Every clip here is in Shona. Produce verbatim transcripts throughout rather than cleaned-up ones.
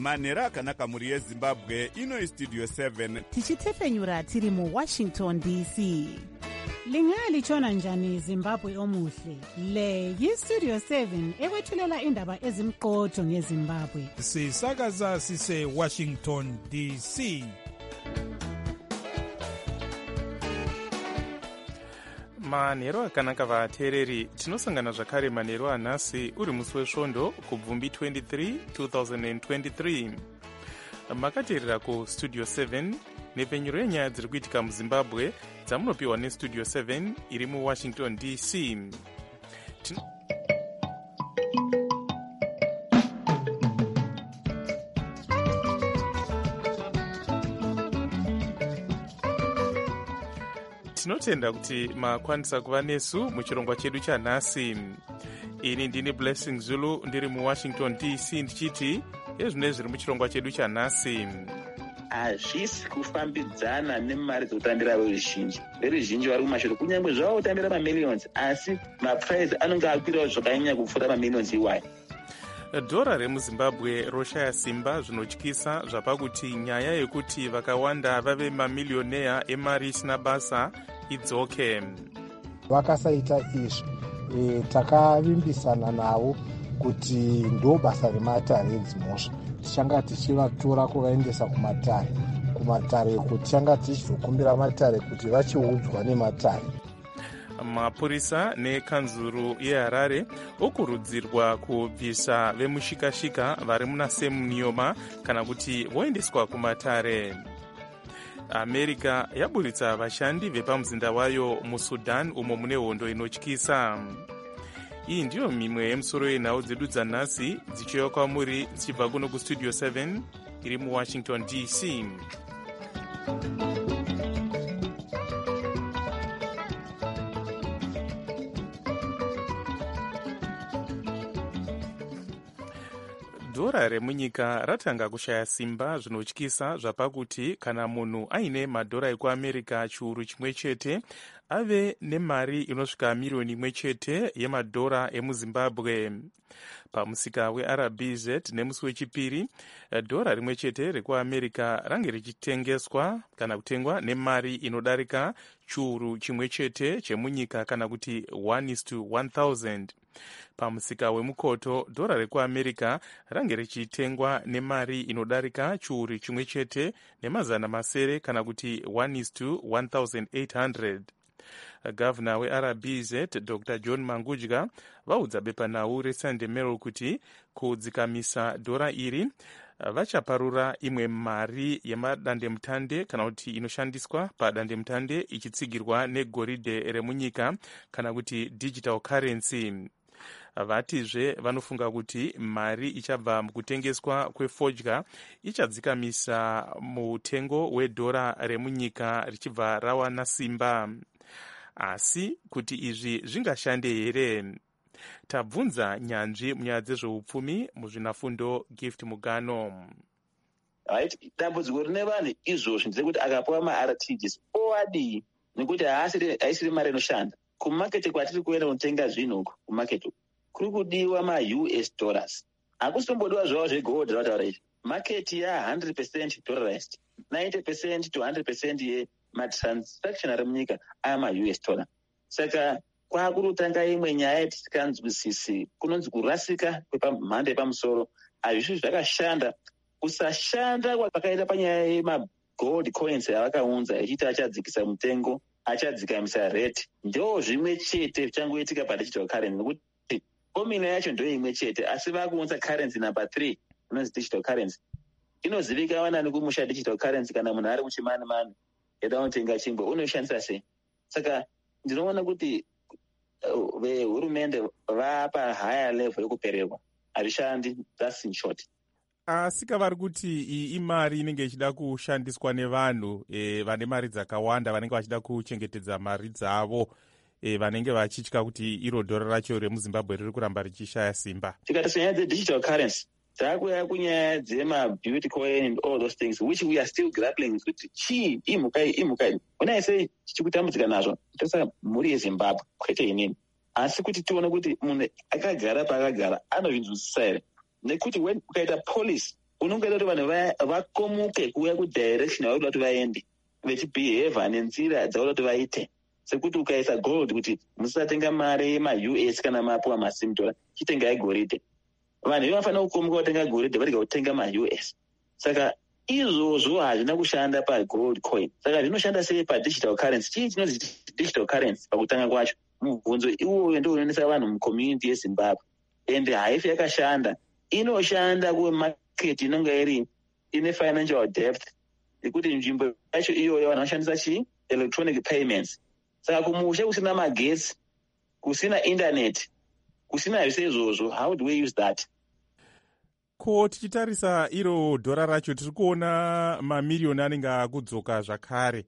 manhero akanaka mhuri yezimbabwe. Ino Studio seven tichitefenyura tiri muwashington D C. Lingalitshona njani Zimbabwe omuhle? Le yiStudio seven ekwethulela indaba ezimqotho ngeZimbabwe. Sisakaza sise Washington D C. manhero akanaka vateereri, tinosangana zvakare manhero anhasi uri musi wesvondo kubvumbi twenty-three twenty twenty-three. makateerera kuStudio seven nepfenyuro yenyaya dziri kuitika muzimbabwe dzamunopiwa neStudio seven iri muwashington D C. Tin tinotenda kuti makwanisa kuva nesu muchirongwa chedu chanhasi. Ini ndini Blessing Zulu ndiri muwashington D C ndichiti ezvine zviri muchirongwa chedu chanhasi. Hazvisi kufambidzana nemari dzekutambira veruzhinji. Veruzhinji vari kumashure kunyange zvavo kutambira mamillions, asi mapuraizi anenge akwirawo zvakanyanya kupfuura mamillions iwayo. Dhora remuzimbabwe roshaya simba zvinotyisa zvapakuti nyaya yekuti vakawanda vave mamilioneya emari isina basa idzoke. Vakasaita izvi e, takavimbisana navo kuti ndo basa rematare edzimhosva tichanga tichivatora kuvaendesa kumatare kumatare kuti tichanga tichizokumbira matare kuti vachiudzwa nematare. Mapurisa nekanzuru yeHarare okurudzirwa kubvisa vemushikashika vari muna semunioma kana kuti voendeswa kumatare. America yaburitsa vashandi vepamuzinda wayo muSudan umo mune hondo inotyisa. Iyi ndiyo mimwe yemusoro yenhau dzedu dzanhasi dzichiuya kwamuri dzichibva kuno kuStudio seven iri muWashington D C. Dhora remunyika ratanga kushaya simba zvinotyisa zvapakuti kana munhu aine madhora ekuAmerica chiuru chimwe chete ave nemari inosvika miriyoni imwe chete yemadhora emuZimbabwe. Pamusika weR B Z nemusi wechipiri, dhora rimwe chete rekuAmerica range richitengeswa kana kutengwa nemari inodarika chiuru chimwe chete chemunyika kana kuti one is to one thousand. Pamusika wemukoto, dhora rekuAmerica range richitengwa nemari inodarika chiuru chimwe chete nemazana masere kana kuti one is to one thousand eight hundred. Gavana weR B Z Doctor John Mangudya vaudza bepanhau reSunday Mail kuti kudzikamisa dhora iri vachaparura imwe mari yemadandemutande kana kuti inoshandiswa padandemutande ichitsigirwa negoridhe remunyika kana kuti digital currency. Vatizve vanofunga kuti mari ichabva mukutengeswa kwefodya ichadzikamisa mutengo wedhora remunyika richibva rawana simba. Asi kuti izvi zvingashande here? Tabvunza nyanzvi munyaya dzezveupfumi muzvinafundo Gift Mugano. Right, dambudziko rine vanhu izvozvi ndezvekuti akapiwa maR T Gs owadi nekuti haisiri mari inoshanda. Kumaketi kwatiri kuenda kunotenga zvinhu uku kumaketi kuri kudiwa ma-U S dollars. Hakusimbodiwa zvavo zvegold zvataura izvi. Maketi ya one hundred percent dollarized, ninety percent to one hundred percent yematransaction ari munyika ama-U S dollar. Saka kwakurutanga imwe nyaya yatisinganzwisisi, kunonzi kurasika kwepamhando yepamusoro. Hazvisi zvakashanda. Kusashanda kwakaita panyaya yemagold coins yavakaunza echiti achadzikisa mutengo, achadzikamisa rate, ndo zvimwe chete zvichangoitika padigital currency, nekuti omina yacho ndo imwe chete, asi vakuunza currency number three inonzi digital currency. Inozivikanwa nani kumusha digital currency kana munhu ari muchimani mani eda unotenga chingwa unoshandisa sei? Saka ndinoona kuti vehurumende vapa higher level yekupererwa, hazvishandi. That's in short. Asi kavari kuti iyi imari inenge ichida kushandiswa nevanhu e, vane mari dzakawanda vanenge vachida kuchengetedza mari dzavo, e, vanenge vachitya kuti iro dhora racho remuZimbabwe riri kuramba richishaya simba. Tikati nyaya dzedigital currency dzakuya kunyaya dzemabitcoin and all those things which we are still grappling with kuti chii imukai imukai unai sei tichikutambudzika nazvo tosa mhuri yeZimbabwe kwete inini. Asi kuti tione kuti munhu akagara paakagara anozvinzwisisa here, nekuti when ukaita policy unongoita kuti vanhu vakomuke kuuya kudirection yauri kuti vaende vechibehave nenzira dzauri kuti vaite, sekuti ukaisa gold kuti musatenga mari yema-U S kana mapuwa masim dollar, chitengai goridhe. Vanhu ivo vanofanira kukomuka kutenga goridhe varega kutenga ma-U S. Saka izvozvo hazvina kushanda pagold coin. Saka zvinoshanda sei padigital currency? Chii chinonzi digital currency pakutanga kwacho? Mubvunzo iwoyo ndio unoonesa vanhu mucommunity yeZimbabwe. Ende haifi yakashanda. Inoshanda kumarket inonga iri ine financial depth, ikuti nzvimbo yacho iyoyo vanhu vanoshandisa chi electronic payments. Saka kumusha kusina magetsi, kusina internet, kusina zvese izvozvo, how do we use that? Ko tichitarisa iro dhora racho tiri kuona mamiriyoni anenge akudzoka zvakare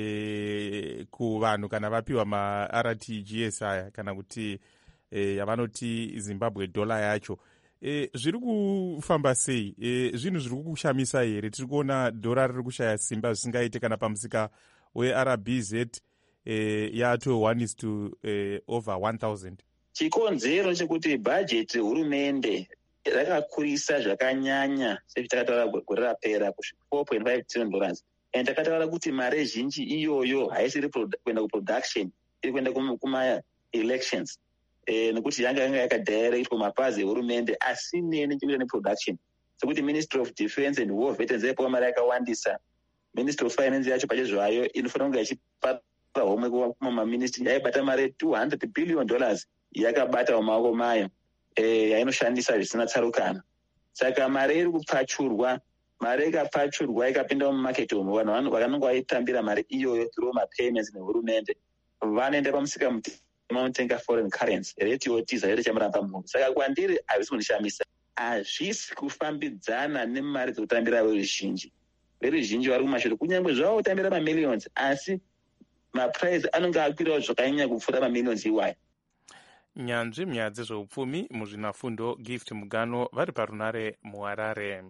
e, kuvanhu kana vapiwa ma-R T G S aya kana kuti e, yavanoti Zimbabwe dollar yacho. E, zviri kufamba sei? E, zvinhu zviri kushamisa here? Tiri kuona dhora riri kushaya simba zvisingaite kana pamusika we-R B Z e, yato one is to e, over one thousand. Chikonzero chekuti bhajeti hurumende rakakurisa zvakanyanya sezvitakataura gore rapera kusvika four point five trillion dollars, and takataura kuti mari zhinji iyoyo haisiri kuenda kuproduction, iri kuenda kuma-elections e, nekuti yanga yanga yakadhaira itwa mapazi ehurumende asinene chekuita neproduction, sekuti Ministry of Defense and War Veterans yaipiwa mari yakawandisa. Ministry of Finance yacho pachezvayo inofanira kunge yachipara homwe kumamaministry, yaibata mari two hundred billion dollars yakabata mumaoko mayo e, yainoshandisa zvisina tsarukano. Saka mari iri kupfachurwa, mari ikapfachurwa ikapinda mumarket umu, vanhu vakanonga vaitambira mari iyoyo through mapayments nehurumende vanoenda pamusika mutema unotenga foreign currency, rate yotiza yote chamuramba munhu. Saka kwandiri havisi kundishamisa, hazvisi kufambidzana nemari dzekutambira veruzhinji. Veruzhinji vari kumashure kunyange zvavo kutambira mamillions, asi maprice anonge akwirawo zvakanyanya kupfuura mamillions iwayo. Nyanzvi munyaya dzezveupfumi muzvinafundo Gift Mugano vari parunare muHarare.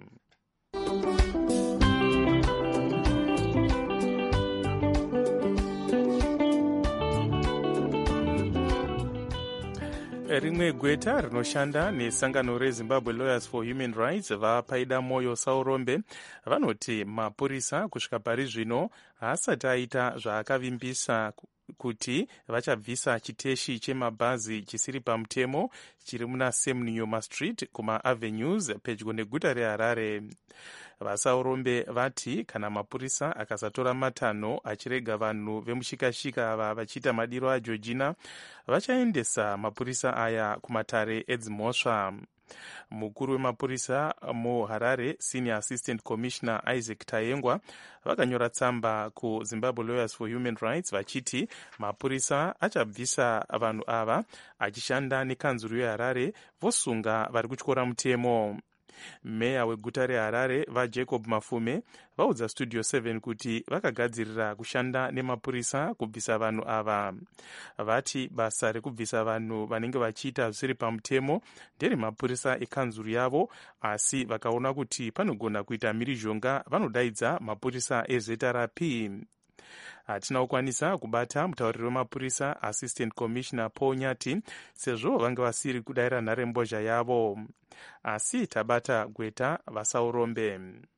Rimwe gweta rinoshanda nesangano reZimbabwe Lawyers for Human Rights vapaida moyo Saurombe vanoti mapurisa kusvika pari zvino haasati aita zvaakavimbisa kuti vachabvisa chiteshi chemabhazi chisiri pamutemo chiri muna Semnyoma Street kuma-avenues pedyo neguta reHarare. Vasaurombe vati kana mapurisa akasatora matanho achirega vanhu vemushikashika ava vachiita madiro aJeorgina, vachaendesa mapurisa aya kumatare edzimhosva. Mukuru wemapurisa muHarare, Senior Assistant Commissioner Isaac Tayengwa, vakanyora tsamba kuZimbabwe Lawyers for Human Rights vachiti mapurisa achabvisa vanhu ava achishanda nekanzuru yeHarare vosunga vari kutyora mutemo. Meya weguta reHarare vaJacob Mafume vaudza Studio seven kuti vakagadzirira kushanda nemapurisa kubvisa vanhu ava. Vati basa rekubvisa vanhu vanenge vachiita zvisiri pamutemo ndere mapurisa ekanzuru yavo, asi vakaona kuti panogona kuita mhirizhonga vanodaidza mapurisa ezeta rapi. Hatina kukwanisa kubata mutauriri wemapurisa Assistant Commissioner Paul Nyati sezvo vanga vasiri kudayira nharembozha yavo, asi tabata gweta Vasaurombe.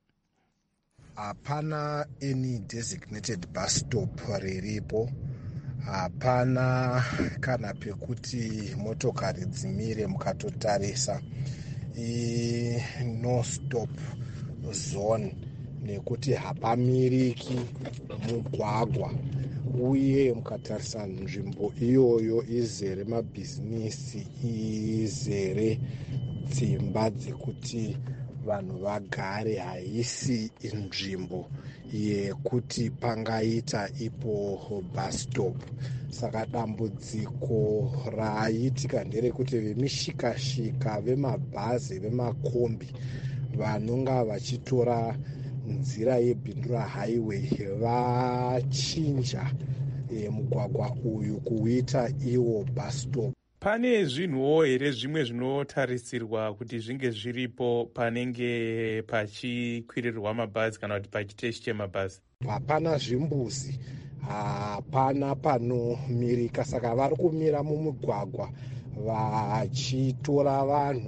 Hapana any designated bus stop riripo, hapana kana pekuti motokari dzimire mukatotarisa. I no stop zone nekuti hapamiriki mugwagwa, uye mukatarisa nzvimbo iyoyo izere mabhizinisi, izere dzimba dzekuti vanhu vagare, haisi nzvimbo yekuti pangaita ipo bus stop. Saka dambudziko raitika nderekuti vemishikashika, vemabhazi, vemakombi vanonga vachitora nzira yebhindura highway vachinja e, mugwagwa uyu kuita iwo bus stop. Pane zvinhuwo here zvimwe zvinotarisirwa kuti zvinge zviripo panenge pachikwirirwa mabhazi kana kuti pachiteshi chemabhazi? Hapana zvimbuzi, hapana panomirika, saka vari kumira mumugwagwa vachitora vanhu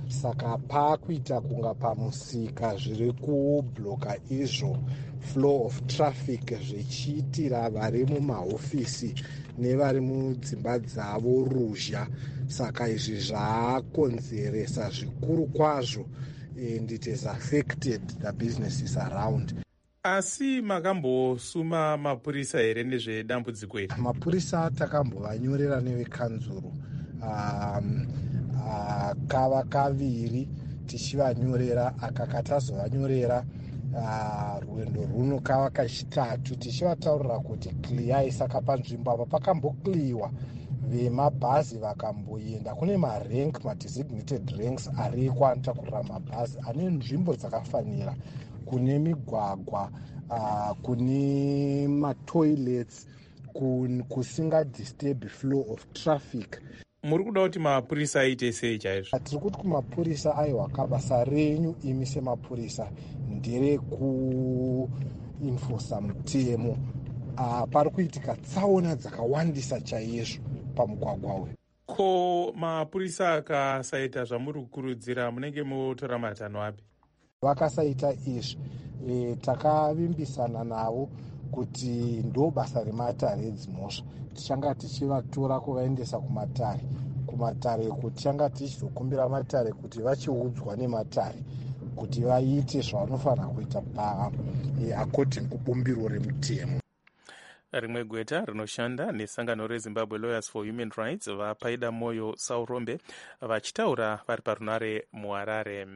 saka paakuita kunga pamusika zviri kubloka izvo flow of traffic zvichiitira vari mumahofisi nevari mudzimba dzavo ruzha. Saka izvi zvaakonzeresa zvikuru kwazvo and it has affected the businesses around. Asi makambosuma mapurisa here nezvedambudziko iri? Mapurisa takambovanyorera nevekanzuru um, uh, kava kaviri tichivanyorera, aka katazovanyorera uh, rwendo runo kava kachitatu tichivataurira kuti kliyai. Saka panzvimbo apa pakambokliyiwa, vemabhazi vakamboenda kune marank madesignated ranks ariko anotakurira mabhazi ane nzvimbo dzakafanira, kune migwagwa uh, kune matoilets, kusingadisturb flow of traffic. Muri kuda kuti mapurisa aite sei chaizvo? Tiri kuti kumapurisa aiwa, basa renyu imi semapurisa ndere kuinfosa mutemo. Uh, pari kuitika tsaona dzakawandisa chaizvo pamugwagwa uyu. Ko mapurisa akasaita zvamuri kukurudzira munenge motora matanho api? Vakasaita izvi e, takavimbisana navo kuti ndo basa rematare edzimhosva. Tichanga tichivatora kuvaendesa kumatare kumatare kuti tichanga tichizokumbira matare kuti vachiudzwa nematare kuti vaite zvavanofanira kuita pa e, according kubumbiro remutemo. Rimwe gweta rinoshanda nesangano reZimbabwe Lawyers for Human Rights vapaida moyo Saurombe vachitaura vari parunare muHarare.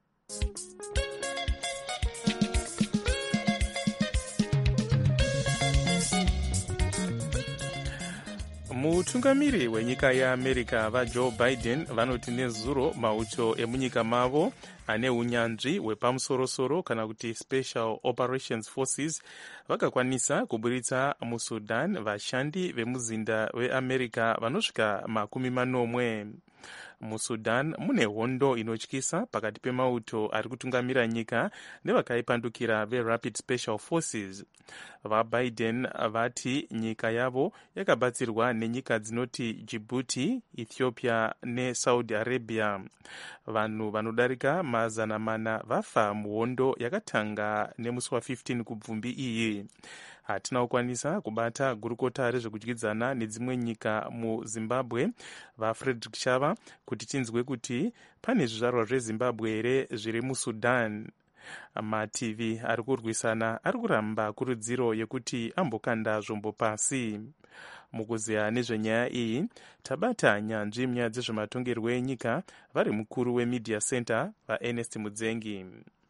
Mutungamiri wenyika yeAmerica vaJoe Biden vanoti nezuro mauto emunyika mavo ane unyanzvi hwepamusorosoro kana kuti Special Operations Forces vakakwanisa kuburitsa muSudan vashandi vemuzinda weAmerica vanosvika makumi manomwe. MuSudan mune hondo inotyisa pakati pemauto ari kutungamira nyika nevakaipandukira veRapid Special Forces. VaBiden vati nyika yavo yakabatsirwa nenyika dzinoti Djibouti, Ethiopia neSaudi Arabia. Vanhu vanodarika mazana mana vafa muhondo yakatanga nemusi wa15 kubvumbi iyi. Hatina kukwanisa kubata gurukota rezvekudyidzana nedzimwe nyika muZimbabwe vaFrederick Chava kuti tinzwe kuti pane zvizvarwa zveZimbabwe here zviri muSudan. Mativi ari kurwisana ari kuramba kurudziro yekuti ambokanda zvombo pasi. Mukuziya nezvenyaya iyi tabata nyanzvi munyaya dzezvematongerwo enyika vari mukuru weMedia Center vaErnest Mudzengi.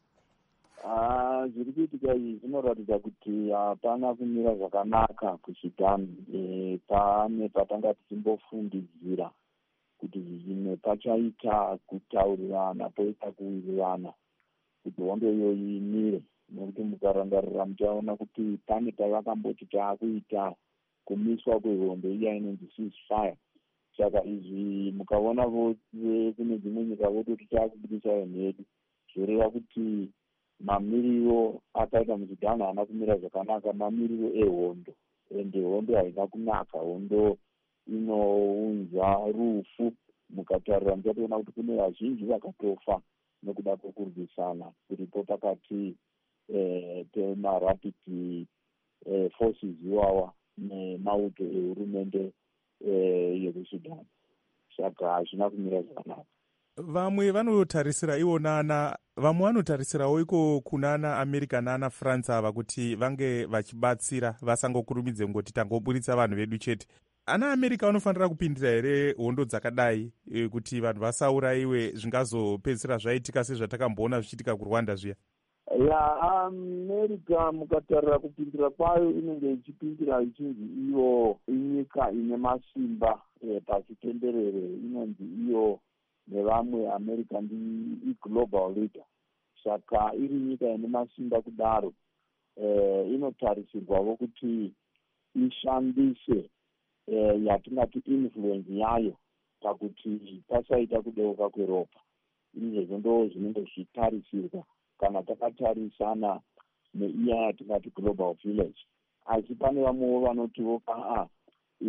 Ah, zviri kuitika izvi zvinoratidza kuti hapana kumira zvakanaka kuSudan. E, pane patanga tichimbofungidzira kuti zvimwe pachaita kutaurirana poita kuwirirana kuti hondo iyoyi imire, nekuti mukarangarira muchaona kuti pane pavakamboti taakuita kumiswa kwehondo iya inonzi ceasefire. Saka izvi mukaona kune dzimwe nyika vototi taakubudisa mhedu, zvoreva kuti mamiriro akaita muSudan haana kumira zvakanaka, mamiriro ehondo. Ende hondo haina kunaka, hondo inounza rufu. Mukatarira muchatoona kuti kune vazhinji vakatofa nekuda kwokurwisana kuripo pakati eh, pemaRapid eh, Forces iwawa nemauto ehurumende eh, yekuSudan. Saka hazvina kumira zvakanaka. Vamwe vanotarisira ivonana, vamwe vanotarisirawo iko kunana America nana France ava kuti vange vachibatsira vasangokurumidze ngoti tangoburitsa vanhu vedu chete. Ana America vanofanira kupindira here hondo dzakadai e, kuti vanhu vasaurayiwe zvingazopedzisira zvaitika sezvatakamboona zvichiitika kuRwanda zviya? Ya, America mukatarira kupindira kwayo inenge ichipindira ichinzi iyo inyika ine masimba e, pachitenderere, inonzi iyo nevamwe America ndi global leader. Saka iri nyika ine masimba kudaro e, inotarisirwawo kuti ishandise e, yatingati influence yayo pakuti pasaita kudeuka kweropa. Izvezvo ndo zvinenge zvichitarisirwa kana takatarisana neiya yatingati global village. Asi pane vamwewo vanotiwo aa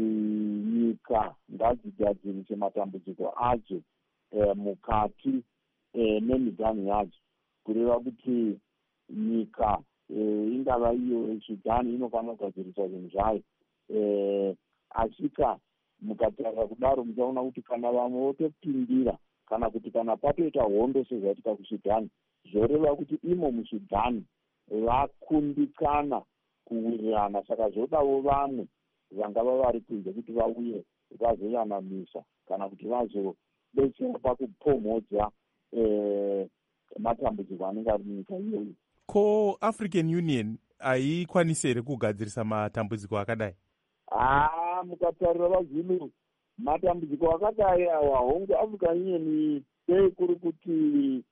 nyika ngadzigadzirise matambudziko adzo e, mukati eh, nemidhani yacho, kureva kuti nyika eh, ingava iyo Sudan inofanira kugadzirisa zvinhu zvayo. Eh, asika mukatarira kudaro muchaona kuti kana vamwe votopindira kana kuti kana patoita hondo sezvaitika kuSudani, zvoreva kuti imo muSudani vakundikana kuwirirana, saka zvodawo vamwe vangava vari kunze kuti vauye vazoyanamisa kana kuti vazodetsera pakupomhodza eh, matambudziko anenge ari munyika iyoyo. Ko African Union haikwanisi here kugadzirisa matambudziko akadai? Ah, mukatarira vazvino matambudziko akadai awa hongu African Union sei kuri kuti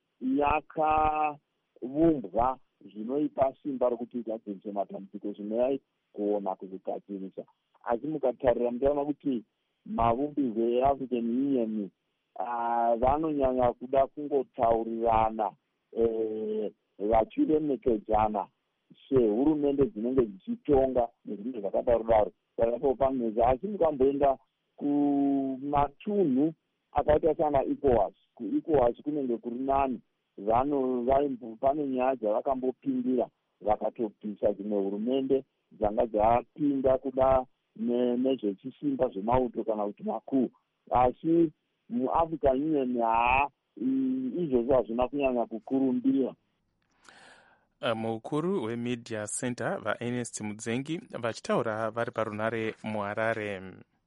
yakavumbwa zvinoipa simba rokuti igadzirise matambudziko zvinoyaigona kuzvigadzirisa. Asi mukatarira muchaona kuti mavumbirwo eAfrican Union vanonyanya kuda kungotaurirana vachiremekedzana sehurumende dzinenge dzichitonga nezvinhu zvakadaro-daro paipo pamheza. Asi mukamboenda kumatunhu akaita sana ECOWAS, kuECOWAS kunenge kuri nani, pane nyaya dzavakambopindira vakatopisa dzimwe hurumende dzanga dzapinda kuda nezvechisimba zvemauto kana kuti makuu. Asi muAfrican Union haa, izvozvo hazvina kunyanya kukurumbira. Mukuru weMedia Center vaErnest Mudzengi vachitaura vari parunare muHarare.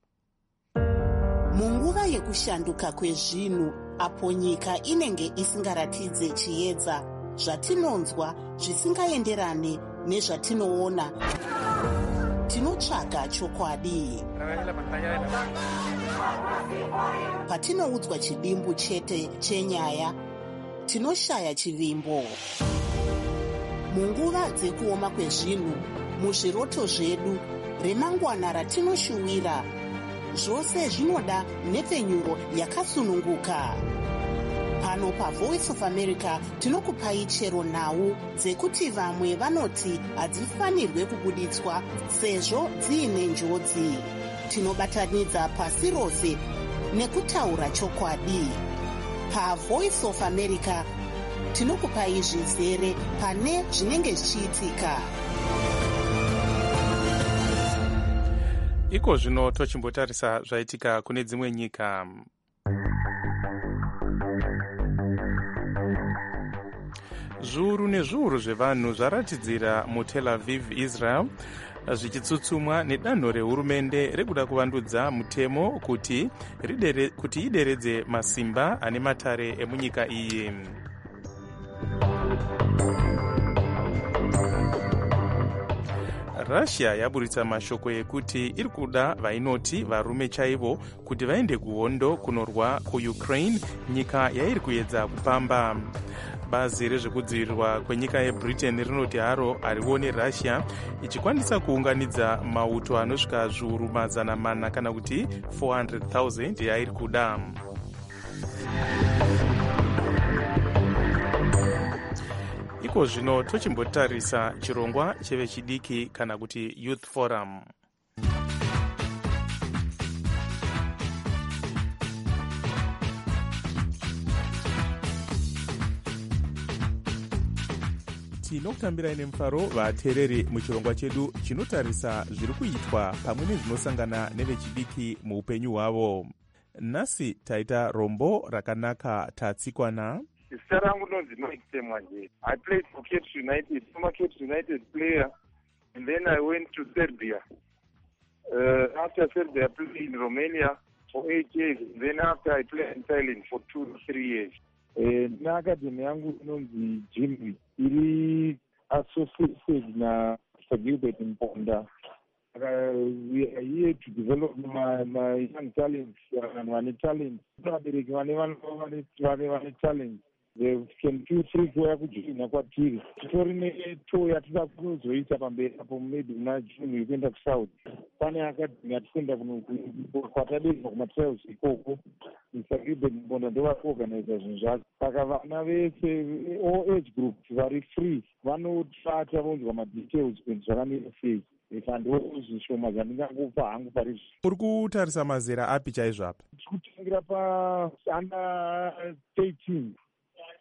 Munguva yekushanduka kwezvinhu, apo nyika inenge isingaratidze chiedza, zvatinonzwa zvisingaenderane nezvatinoona, tinotsvaga chokwadi. Patinoudzwa chidimbu chete chenyaya, tinoshaya chivimbo. Munguva dzekuoma kwezvinhu, muzviroto zvedu, remangwana ratinoshuwira, zvose zvinoda nhepfenyuro yakasununguka. Pano paVoice of America tinokupai chero nhau dzekuti vamwe vanoti hadzifanirwe kubuditswa sezvo dziine njodzi. Tinobatanidza pasi rose nekutaura chokwadi. PaVoice of America tinokupai zvizere pane zvinenge zvichiitika. Iko zvino tochimbotarisa zvaitika kune dzimwe nyika. Zviuru nezviuru zvevanhu zvaratidzira muTel Aviv, Israel, zvichitsutsumwa nedanho rehurumende rekuda kuvandudza mutemo kuti ridere, kuti ideredze masimba ane matare emunyika iyi. Russia yaburitsa mashoko ekuti iri kuda vainoti varume chaivo kuti vaende kuhondo kunorwa kuUkraine, nyika yairi kuedza kupamba. Bazi rezvekudzivirirwa kwenyika yeBritain rinoti haro hariwo neRussia ichikwanisa kuunganidza mauto anosvika zviuru mazana mana kana kuti four hundred thousand yairi kuda. Iko zvino tochimbotarisa chirongwa chevechidiki kana kuti Youth Forum. tinokutambirai nemufaro vateereri muchirongwa chedu chinotarisa zviri kuitwa pamwe nezvinosangana nevechidiki muupenyu hwavo. Nhasi taita rombo rakanaka tatsikwana. Zita rangu nonzi Mike Mwanje. I played for Cape United, former Cape United player, and then I went to Serbia. Uh, after Serbia, I played in Romania for eight years. Then after I played in Thailand for two to three years. Na academy yangu inonzi Jimmy iri associated na Sir Gilbert Mponda. Uh, we are here to develop my, my young talents and uh, talent. Vabereki vane vane vane talent. They can feel free kuuya kujoina kwatiri. Titori netour yatida kuzoita pamberi apo maybe muna June yekuenda kuSouth. Pane academy yatikuenda kwatabereka kumatrials ikoko. Sir Gilbert Mponda ndiye organizer zvinhu zvacho. Saka vana vese all age group vari free vanotsvata vonzwa madetails kuti zvakamira sei. Zvishoma zvandingangopa hangu parizvo. Uri kutarisa mazera api chaizvo apa? Tiri kutangira paana thirteen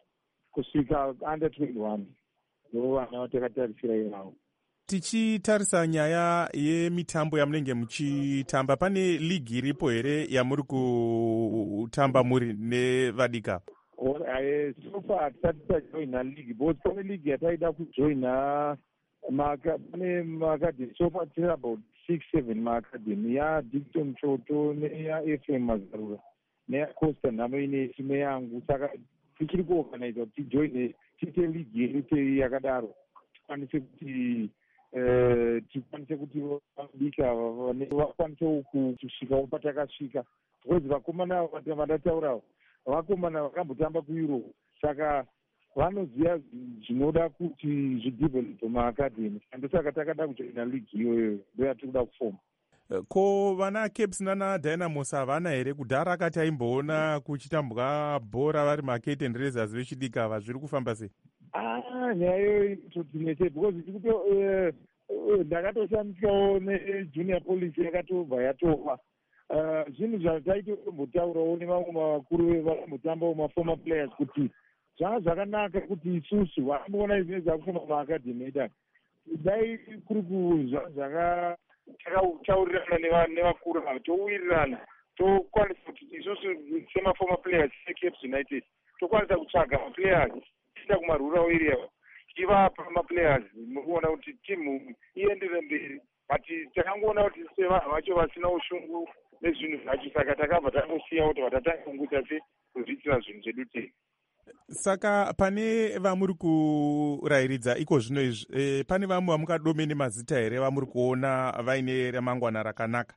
kusvika under twenty-one ndo vana vatakatarisira ivavo. Tichitarisa nyaya yemitambo yamunenge muchitamba, pane ligi iripo here yamuri kutamba muri nevadika? So far hatisati tajoina league because pane league yataida kujoina, pane maakadhemi so far tiri about six seven maakadhemi yaDickson Choto neyaF M Mazarura neyaCosta nhamo inechi neyangu, saka tichiri kuorganiza kuti tijoine tiite league yedu yakadaro tikwanise kuti tikwanise kuti vabika vakwanise kusvikawo patakasvika, because vakomana vandataurawo vakomana vakambotamba kuEurope, saka vanoziva zvinoda kuti zvidhivhelope maakadhemi, andosaka takada kujoina ligi iyoyo ndoyatiri kuda kufoma. Ko vana Caps nana Dynamos havana here? Kudhara akati aimboona kuchitambwa bhora vari maCurtain Raiders vechidika ava, zviri kufamba sei? Ah, nyaya iyoyo totinese because tikuti ndakatoshamisikawo nejunior police yakatobva yatova zvinhu zvataitotombotaurawo nevamwe vakuru vakambotambawo maformer players kuti zvanga zvakanaka kuti isusu vakamboona izvinhu zvakufamba maakadhemi edu dai kuri kuzvanga takataurirana nevakuru ava touwirirana tokwanisa kuti isusu semaformer players eCaps United tokwanisa kutsvaga maplayers tienda kumarural area tivapa maplayers mukuona kuti timu iendere mberi, but takangoona kuti sevanhu vacho vasina ushungu nezvinhu zvacho, saka takabva tangosiya kuti vatatanga kunguta se kuzviitira zvinhu zvedu tei. Saka pane vamuri kurayiridza iko zvino izvi, e, pane vamwe vamukadomene mazita here vamuri kuona vaine ramangwana rakanaka?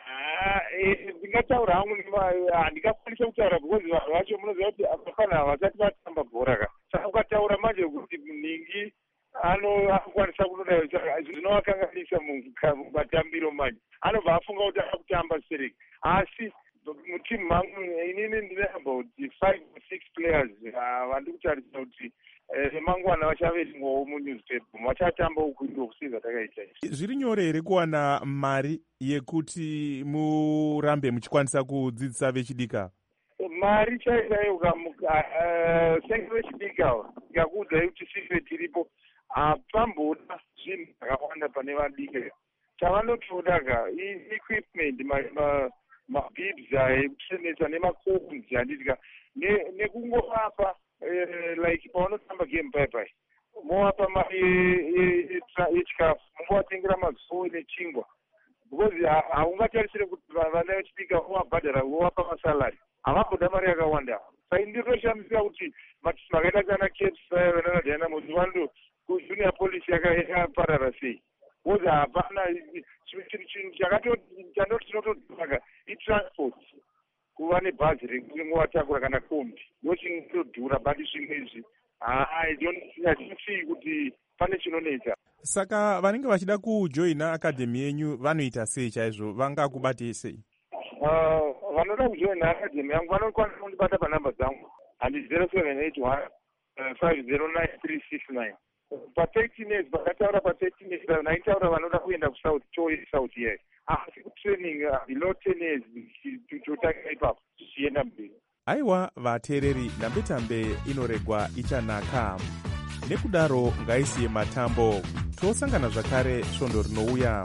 Ndingataura hangu, handingakwanisa kutaura because vanhu vacho munoziva kuti vafana havasati vatamba bhora ka, saka ukataura manje kuti ningi anokwanisa kunoda zvinovakanganisa mumatambiro manje, anobva afunga kuti ava kutamba sereki, asi mutimu mangu inini ndine about five or six players vandi kutarisa kuti remangwana vachaverengwawo munewspaper, vachatambawo kuEurope sezvatakaita. Zviri nyore here kuwana mari yekuti murambe muchikwanisa kudzidzisa vechidika? Mari chaidayo senge vechidika ngakuudzai kuti sife tiripo hapamboda zvinhu zvakawanda pane vadika. Chavanotoda ka equipment, mabibs ekuchenesa nemacones handidika nekungovapa like pavanotamba game paipai movapa mari yechikafu, mungovatengera mazuo nechingwa, because haungatarisire kuti vana vechidika vovabhadhara vovapa masalari, havamboda mari yakawanda. Saka ndinotoshamisira kuti matimu akaita kana Caps nana Dynamos vando kujunior police yakaparara sei, because hapana chinhu chandoti chinotodhaka itransport, kuva nebhazi rekungovatakura kana kombi ndochinotodhura, but zvimwe izvi hatinofii kuti pane chinonetsa. Saka vanenge vachida kujoina akadhemi yenyu vanoita sei chaizvo, vangakubatei sei? Vanoda kujoina akadhemi yangu vanokwanisa kundibata panhamba dzangu handi zero seven eight one five zero nine three six nine. Pa-thirteen years vakataura pa-thirteen years naitaura vanoda kuenda kusouth toye south year, asi kutraining below ten years totanga ipapo tichienda mberi. Aiwa vateereri, ndambetambe inoregwa ichanaka. Nekudaro ngaisiye matambo, tosangana zvakare svondo rinouya.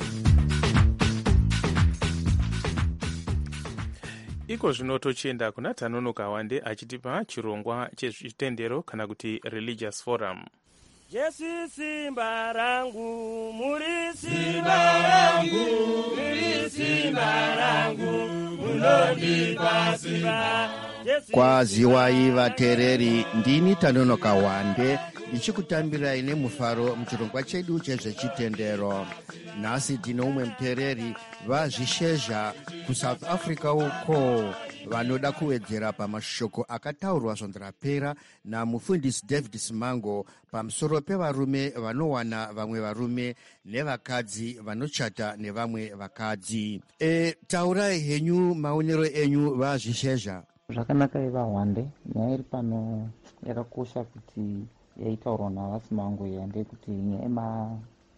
Iko zvino tochienda kuna Tanonoka Wande achitipa chirongwa chezvitendero kana kuti religious forum. Jesu simba rangu, muri simba rangu, muri simba rangu, munondipa simba. Kwaziwai vateereri, ndini Tanonoka Wande ndichikutambirai nemufaro muchirongwa chedu chezvechitendero. Nhasi tino umwe muteereri vazvishezha kuSouth Africa uko vanoda kuwedzera pamashoko akataurwa svondo rapera namufundisi David Simango pamusoro pevarume vanowana vamwe varume nevakadzi vanochata nevamwe vakadzi. E, taurai henyu maonero enyu vazvishezha. Zvakanaka ivahwande, nyaya iri pano yakakosha kuti yaitaurwa navasimango iya ndekuti nyaya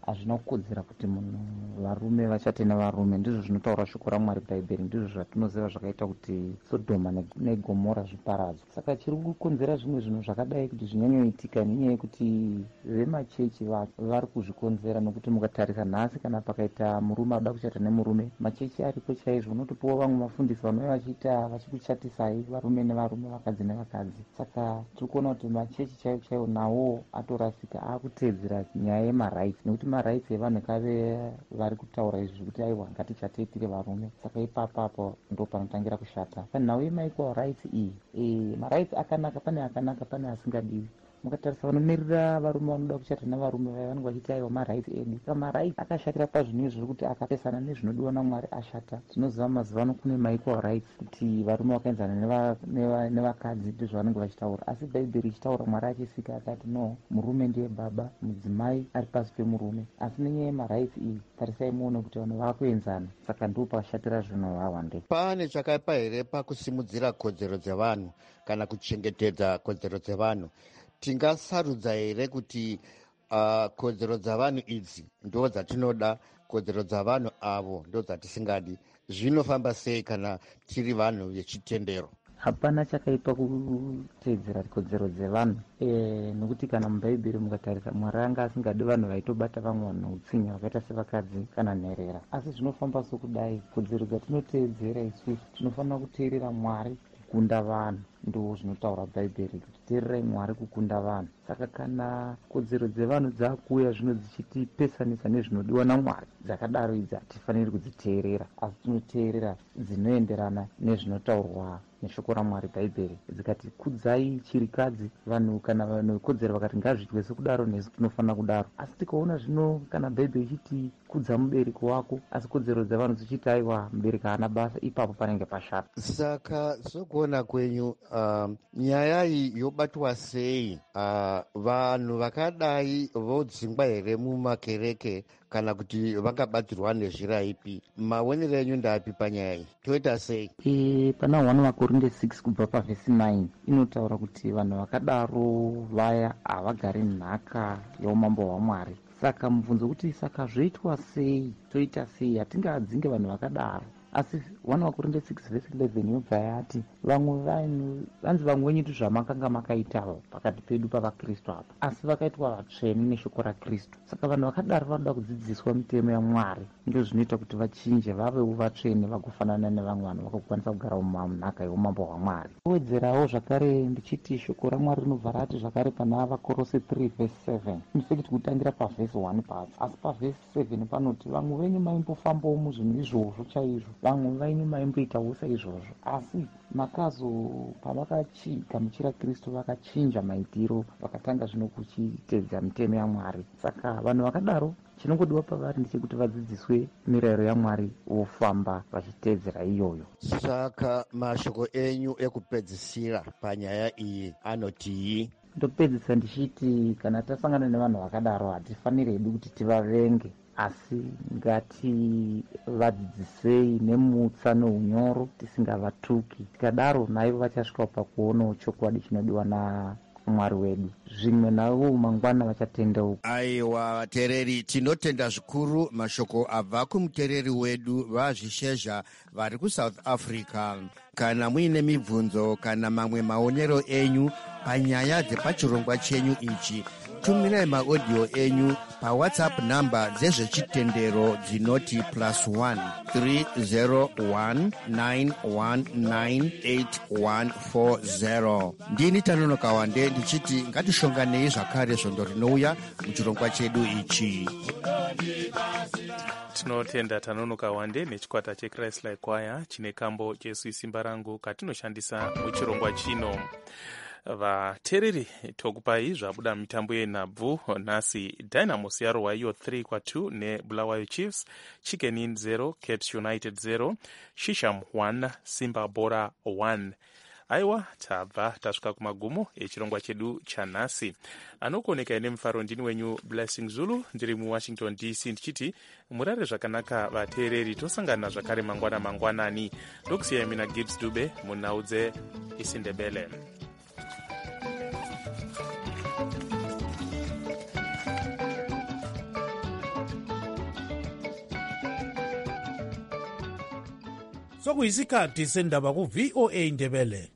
hazvina kukodzera kuti munhu varume vachate nevarume. Ndizvo zvinotaura shoko raMwari bhaibheri, ndizvo zvatinoziva zvakaita kuti Sodhoma neGomora zviparadzwa. Saka chiri kukonzera zvimwe zvinhu zvakadai kuti zvinyanyoitika nenyaya yekuti vemachechi vari kuzvikonzera, nokuti mukatarisa nhasi kana pakaita murume ada kuchata nemurume, machechi aripo chaizvo. Unotopiwa vamwe mafundisi vanouya vachiita vachikuchatisai varume nevarume, vakadzi nevakadzi. Saka tiri kuona kuti machechi chaivo chaivo nawo atorasika, akuteedzera nyaya yemarights, nekuti marights evanhu kave vari kutaura izvi zvekuti aiwa ngatichatei tiri varume. Saka ipapapo ndo panotangira kushata panhau yemaequal rights iyi. E, marights akanaka, pane akanaka, pane asingadiwi. Mukatarisa vanomirira varume vanoda kuchata nevarume vaya vanenge vachiti aiwa marights edu. Saka marights akashatira pazvinhu izvi zvekuti akapesana nezvinodiwa naMwari ashata. Tinoziva mazuva ano kune maequal rights kuti varume vakaenzana nevakadzi ndizvo vanenge vachitaura, asi bhaibheri ichitaura Mwari achisika akati no, murume ndiye baba, mudzimai ari pasi pemurume. Asi nenyaya yemarights iyi tarisai muone kuti vanhu vakuenzana, saka ndo pakashatira zvinhu vawande. Pane chakaipa here pakusimudzira kodzero dzevanhu kana kuchengetedza kodzero dzevanhu? Tingasarudza here kuti uh, kodzero dzavanhu idzi ndo dzatinoda, kodzero dzavanhu avo ndo dzatisingadi? Zvinofamba sei kana tiri vanhu vechitendero? Hapana chakaipa kuteedzera kodzero dzevanhu, e, nokuti kana mubhaibheri mukatarisa Mwari anga asingadi vanhu vaitobata vamwe vanhu utsinya vakaita sevakadzi kana nherera. Asi zvinofamba sokudai, kodzero dzatinoteedzera isusu tinofanira kuteerera Mwari kukunda vanhu, ndo zvinotaura bhaibheri kuti teererai Mwari kukunda vanhu. Saka kana kodzero dzevanhu dzakuuya zvino dzichitipesanisa nezvinodiwa naMwari, dzakadaro idzi hatifaniri kudziteerera, asi tinoteerera dzinoenderana nezvinotaurwa neshoko raMwari bhaibheri. Dzikati kudzai chirikadzi, vanhu kana vanhu kodzero vakati ngazviitwe sekudaro, nesu tinofanira kudaro. Asi tikaona zvino kana bhaibheri ichiti kudza mubereki wako, asi kodzero dzevanhu dzichiti aiwa mubereki haana basa, ipapo panenge pashata. Saka sokuona kwenyu uh, nyaya iyi yobatwa sei? uh, vanhu vakadai vodzingwa here mumakereke kana kuti vakabatirwa nezhira ipi? Maonero enyu ndapi panyaya iyi? Toita sei? E, pana one Makorinde six kubva pavhesi nine inotaura kuti vanhu vakadaro vaya havagari nhaka yeumambo hwaMwari. Saka mubvunzo kuti saka zvoitwa sei, toita sei? Hatingadzinge vanhu vakadaro. Asi one Makorinde six vhesi eleven yobva yati vamwe vanhu vanzi vamwe wenyu ndizvamakanga makaita pakati pedu pavakristu apa, asi vakaitwa vatsvene neshoko raKristu. Saka vanhu vakadaro vanoda kudzidziswa mitemo yaMwari, ndo zvinoita kuti vachinje vavewo vatsvene vagofanana nevamwe vanhu vakakwanisa kugara munhaka yeumambo hwaMwari. Wedzerawo zvakare ndichiti shoko raMwari rinobva rati zvakare pana vaKorose three vhesi seven, infekti kutangira pavhesi one padzo, asi pavhesi seven panoti vamwe venyu maimbofambawo muzvinhu izvozvo chaizvo, vamwe vainyu maimboitawo saizvozvo, asi makazo pavakachigamuchira Kristu vakachinja maitiro, vakatanga zvino kuchiteedza mitemo yaMwari. Saka vanhu vakadaro chinongodiwa pavari ndechekuti vadzidziswe mirayiro yaMwari vofamba vachiteedzera iyoyo. Saka mashoko enyu ekupedzisira panyaya iyi anotii? Ndopedzisa ndichiti kana tasangana nevanhu vakadaro hatifaniri hedu kuti tivavenge, asi ngativadzidzisei nemutsa neunyoro tisingavatuki. Tikadaro naivo vachasvika pakuonawo chokwadi chinodiwa naMwari wedu, zvimwe navo mangwana vachatendeuka. Aiwa vateereri, tinotenda zvikuru mashoko abva kumuteereri wedu vazvishezha vari kuSouth Africa. Kana muine mibvunzo kana mamwe maonero enyu panyaya dzepachirongwa chenyu ichi, tumirai maaudio enyu pawhatsapp namba dzezvechitendero dzinoti plus one three zero one nine one nine eight one four zero. Ndini Tanonoka Wande ndichiti ngatishonganei zvakare svondo rinouya muchirongwa chedu ichi. Tinotenda Tanonoka Wande nechikwata cheChrist-like Choir chine kambo Jesu isimba rangu katinoshandisa muchirongwa chino. Vateereri, tokupai zvabuda mitambo yenhabvu nhasi. Dynamos yarwa iyo three kwa two neBulawayo Chiefs, Chicken Inn zero, Caps United zero, Shisham one, Simba Bora one. Aiwa, tabva tasvika kumagumo echirongwa chedu chanhasi. Anokuoneka ine mufaro ndini wenyu Blessing Zulu, ndiri muWashington D C ndichiti murare zvakanaka vateereri, tosangana zvakare mangwana mangwanani. Ndokusiyai mina Gibbs Dube munhau dzeIsindebele. sokuyisikhathi sendaba ku-V O A Ndebele.